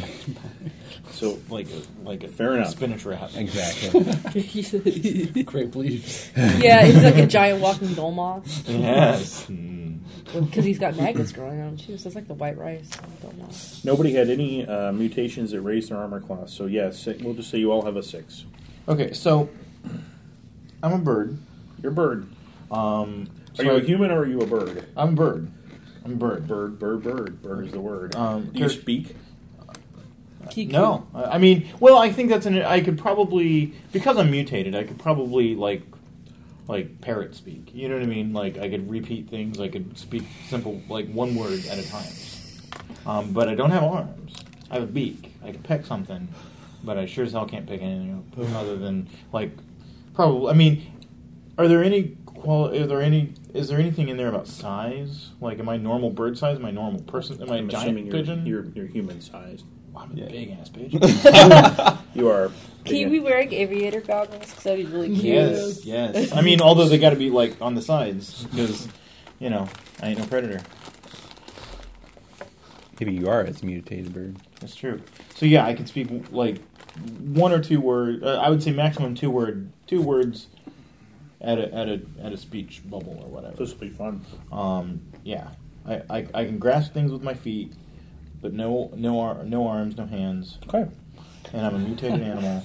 So Like a Fair enough. spinach wrap. Exactly. Grape leaves. Yeah, he's like a giant walking dull moth Yes. because he's got maggots growing on him too. So it's like the white rice dull moth. nobody had any mutations that raised their armor class. So yes, we'll just say you all have a 6. Okay, so I'm a bird. You're a bird. Are So you a human or are you a bird? I'm a bird. I'm a bird. Bird. Bird is the word. Do you there's- speak? Kiku. No, I mean, well, I think that's I could probably, because I'm mutated, I could probably like parrot speak. You know what I mean? Like I could repeat things. I could speak simple, like one word at a time. But I don't have arms. I have a beak. I can peck something, but I sure as hell can't pick anything up other than like probably. I mean, is there anything in there about size? Like, am I normal bird size? Am I normal person? Am I a I'm giant assuming pigeon? you're human sized. I'm a big ass pigeon. You are. Can you be wearing aviator goggles? Because that'd be really cute. Yes. I mean, although they got to be like on the sides because, I ain't no predator. Maybe you are as a mutated bird. That's true. So yeah, I can speak like one or two words. I would say maximum two words at a speech bubble or whatever. This will be fun. Yeah, I can grasp things with my feet, but no arms, no hands, Okay. and I'm a mutated animal.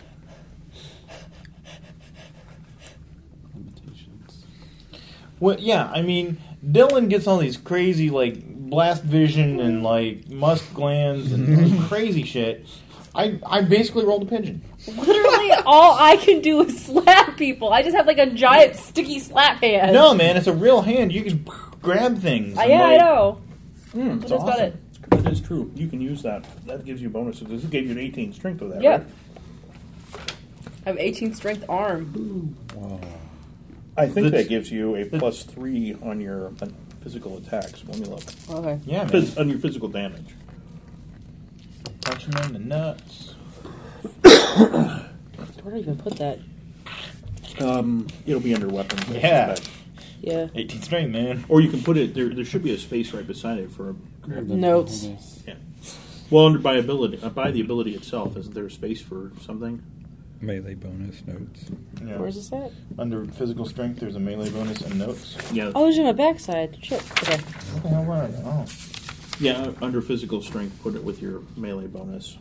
Limitations. Well, yeah, I mean, Dylan gets all these crazy, like, blast vision and, like, musk glands and crazy shit. I basically rolled a pigeon. Literally, all I can do is slap people. I just have like a giant sticky slap hand. No, man, it's a real hand. You can grab things. and, Yeah, I like, know. But it's that's about awesome. it. is true. You can use that. That gives you bonuses. This gave you an 18 strength with that, Yeah. right? I have 18 strength arm. I think That's- that gives you a +3 on your physical attacks. Let me look. Okay. Yeah, man. On your physical damage. Punching in the nuts. Where do I even put that? It'll be under weapons. I Yeah. suspect. Yeah. 18 strength, man. Or you can put it there. There should be a space right beside it for. Notes. Yeah. Well, under by ability, by the ability itself, isn't there a space for something? Melee bonus notes. Yeah. Where's this at? Under physical strength, there's a melee bonus and notes. Yeah. Oh, it's on my backside. Shit. Okay. What the hell were I? Oh. Yeah. Under physical strength, put it with your melee bonus.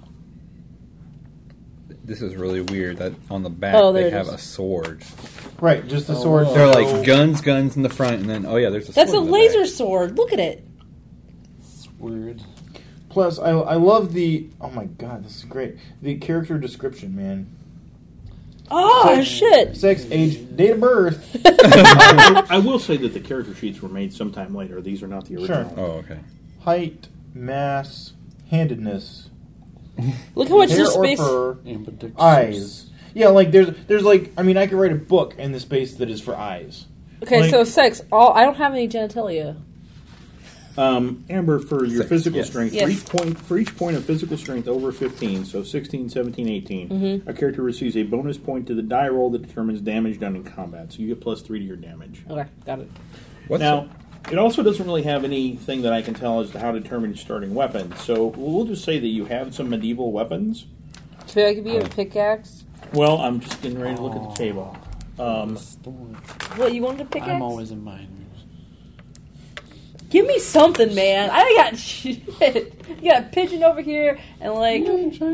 This is really weird that on the back Oh, there they it have is. a sword. Right, just the sword. They're like guns in the front, and then oh yeah, there's a That's a sword in the laser back. sword. Look at it. It's weird. Plus, I love the... Oh my god, this is great. The character description, man. Oh, shit. Sex, age, date of birth. I will say that the character sheets were made sometime later. These are not the original. Sure. Oh okay. Height, mass, handedness, Look how much hair this or space. fur, Ambidextrous. eyes. Yeah, like there's like, I mean, I could write a book in the space that is for eyes. Okay, Like- so sex. I don't have any genitalia. Amber, for your Six, physical yes. strength, Yes. for each point of physical strength over 15, so 16, 17, 18, a character receives a bonus point to the die roll that determines damage done in combat. So you get +3 to your damage. Okay, got it. What's Now, it also doesn't really have anything that I can tell as to how to determine your starting weapon. So we'll just say that you have some medieval weapons. So I could be a pickaxe. Well, I'm just getting ready to look at the table. What, you wanted a pickaxe? I'm always in mine. Give me something, man. I got shit. You got a pigeon over here, and like,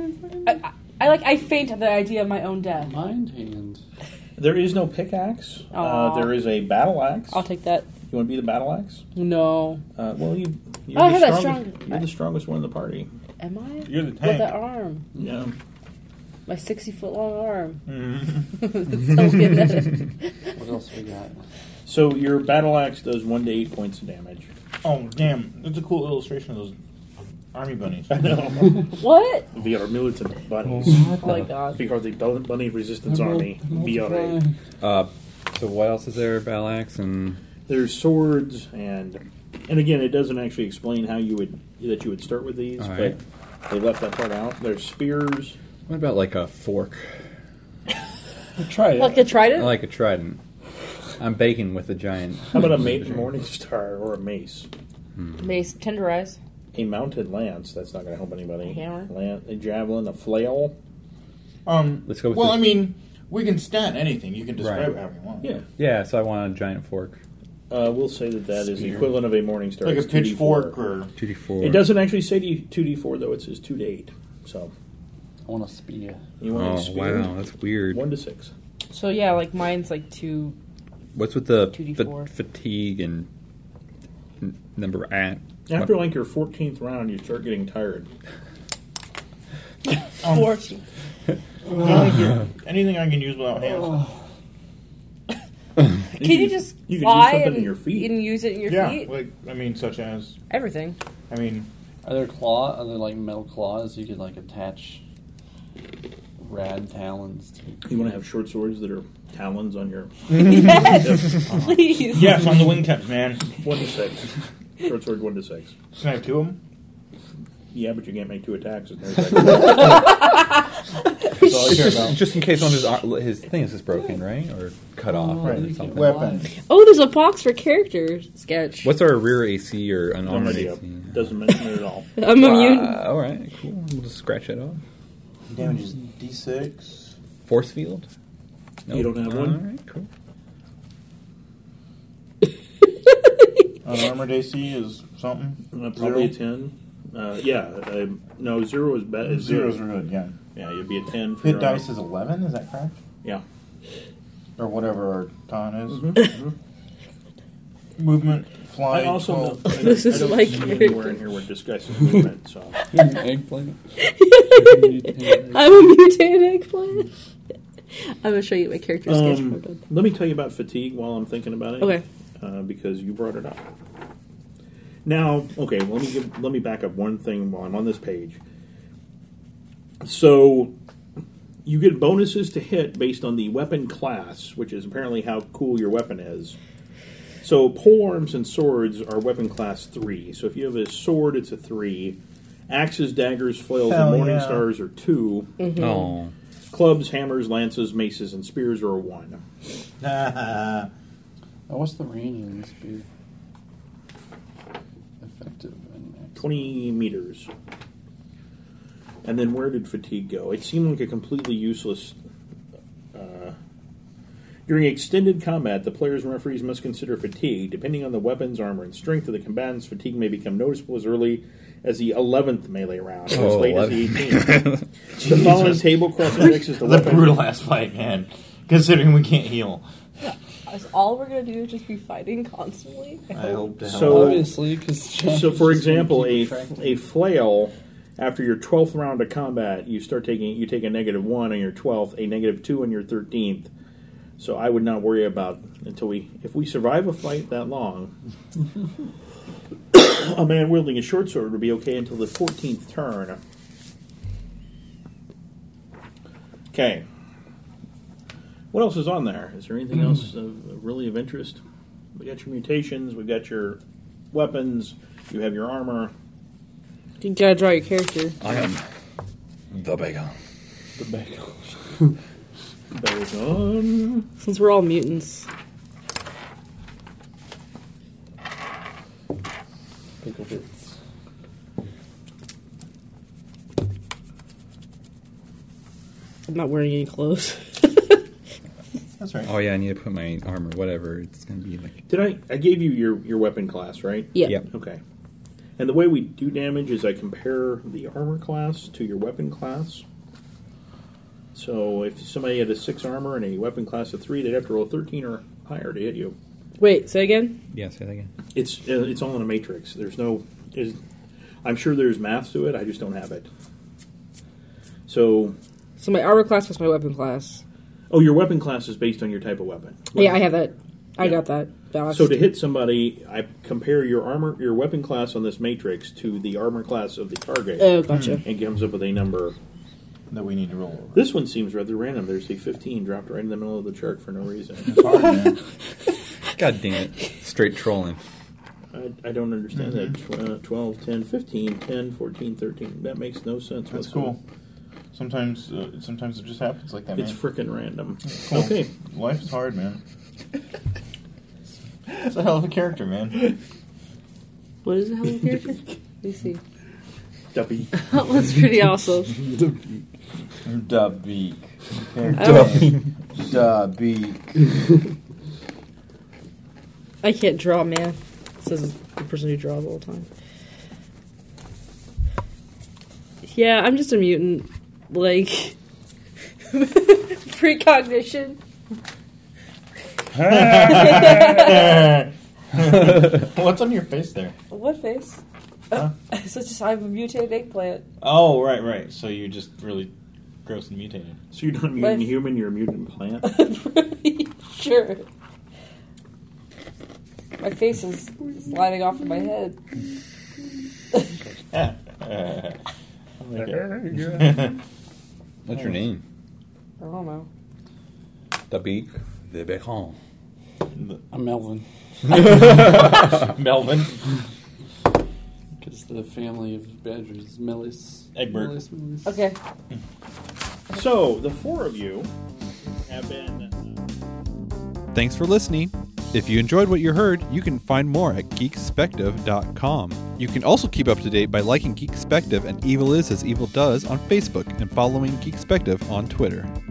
I faint at the idea of my own death. Mind hand. There is no pickaxe. Aw. There is a battle axe. I'll take that. You want to be the battle axe? No. Well, you're I the have that strongest. strong- You're the strongest one in the party. Am I? You're the With tank. that arm. Yeah. My 60-foot long arm. Mm-hmm. Tell me about it. What else we got? So your battle axe does 1 to 8 points of damage. Oh, damn. That's a cool illustration of those army bunnies. I know. What? We are militant bunnies. Oh my god. We are the bunny resistance army. BRA. So what else is there? Battle axe and There's swords and again, it doesn't actually explain how you would start with these, All but right. they left that part out. There's spears. what about like a fork? Try it. Like a I trident? like a trident. I'm baking with a giant. How about a morning star or a mace? Mace, tenderize. A mounted lance. That's not going to help anybody. A hammer? A javelin, a flail. Let's go with Well, the- I mean, we can stat anything. You can describe Right. it however you want. Yeah. Yeah, so I want a giant fork. We'll say that is the equivalent of a morning star. Like a It's 2d4. pitchfork or... 2d4. It doesn't actually say 2d4 though. It says 2 to 8. So I want a spear. you want a Oh spear? wow, that's weird. 1 to 6. So yeah, like mine's like 2. What's with the 2d4. fatigue and number at? After like your 14th round, you start getting tired. 40. Anything I can use without hands. Can you just You can use fly something and, in your feet. and use it in your Yeah, feet? like, I mean, such as... Everything. I mean, Are there like metal claws you could like attach rad talons to? You want to have short swords that are talons on your Yes! Please! yes, on the wingtips, man. 1 to 6. Short sword 1 to 6. Can I have 2 of them? Yeah, but you can't make 2 attacks. That's all I care about. Just in case one of his things is broken, right? Or cut off or Right. something. Weapon. Oh, there's a box for character sketch. What's our rear AC or an No armored idea. AC? Doesn't mention it at all. I'm immune. All right, cool. We'll just scratch that off. Damage is D6. Force field? You don't have one? All right, cool. Armored AC is something. Probably a Zero? 10. No, 0 is bad. Zero's good, yeah. Yeah, you'd be a 10 for Hit your dice is 11, is that correct? Yeah. Or whatever our con is. Movement, fly, I also 12. know, This I is don't like see anywhere in here where it discusses movement. So Eggplant. I'm a mutated eggplant. I'm gonna show you my character sketch. when we're done. let me tell you about fatigue while I'm thinking about it. Okay. Because you brought it up. Now, okay, let me back up one thing while I'm on this page. So, you get bonuses to hit based on the weapon class, which is apparently how cool your weapon is. So, polearms and swords are weapon class 3. So, if you have a sword, it's a 3. Axes, daggers, flails, Hell and morning yeah. stars are 2. Oh. Clubs, hammers, lances, maces, and spears are a 1. What's the range of this spear? Effective and max. 20 meters. And then where did fatigue go? It seemed like a completely useless... during extended combat, the players and referees must consider fatigue. Depending on the weapons, armor, and strength of the combatants, fatigue may become noticeable as early as the 11th melee round, or as late as the 18th. The following table cross-indexes the That's a weapon... brutal ass fight, man. Considering we can't heal. Is all we're gonna do is just be fighting constantly? I hope to hell. So- Obviously, because So, for example, a flail, after your 12th round of combat, you take a -1 on your 12th, a -2 on your 13th. So I would not worry about if we survive a fight that long. A man wielding a short sword would be okay until the 14th turn. Okay. What else is on there? Is there anything else really of interest? We got your mutations. We got your weapons. You have your armor. You gotta draw your character. I am the bacon. The bacon. Bacon. Since we're all mutants. Pickle bits. I'm not wearing any clothes. That's right. Oh yeah, I need to put my armor, whatever. It's gonna be like. Did I gave you your weapon class, right? Yeah. Yep. Okay. And the way we do damage is I compare the armor class to your weapon class. So if somebody had a 6 armor and a weapon class of 3, they'd have to roll 13 or higher to hit you. Wait, say again? Yeah, say that again. It's all in a matrix. I'm sure there's math to it. I just don't have it. So, So my armor class was my weapon class. your weapon class is based on your type of weapon. Yeah, I have that. I Yeah. got that balanced. So to hit somebody, I compare your weapon class on this matrix to the armor class of the target, Oh, gotcha. and comes up with a number. That we need to roll over. This one seems rather random. There's a 15 dropped right in the middle of the chart for no reason. It's hard, man. God dang it! Straight trolling. I don't understand that. 12, 10, 15, 10, 14, 13. That makes no sense. That's whatsoever. cool. Sometimes it just happens like that, It's man. frickin' random. Cool. Okay. Life is hard, man. It's a hell of a character, man. What is the hell of a character? Let me see. Duppy. That was pretty awesome. Da beak. I Da beak. I can't draw, man. It says the person who draws all the time. Yeah, I'm just a mutant. Like, precognition. What's on your face there? What face? Huh? So just I'm a mutated eggplant. Oh, right. So you're just really gross and mutated. So you're not a mutant Life- human, you're a mutant plant? Pretty sure. My face is sliding off of my head. I like it. What's your name? I don't know. The beak. The bacon. I'm Melvin. Melvin. Because the family of badgers is Melis. Egbert. Melis. Okay. So, the 4 of you have been... Thanks for listening. If you enjoyed what you heard, you can find more at geekspective.com. You can also keep up to date by liking Geekspective and Evil Is As Evil Does on Facebook and following Geekspective on Twitter.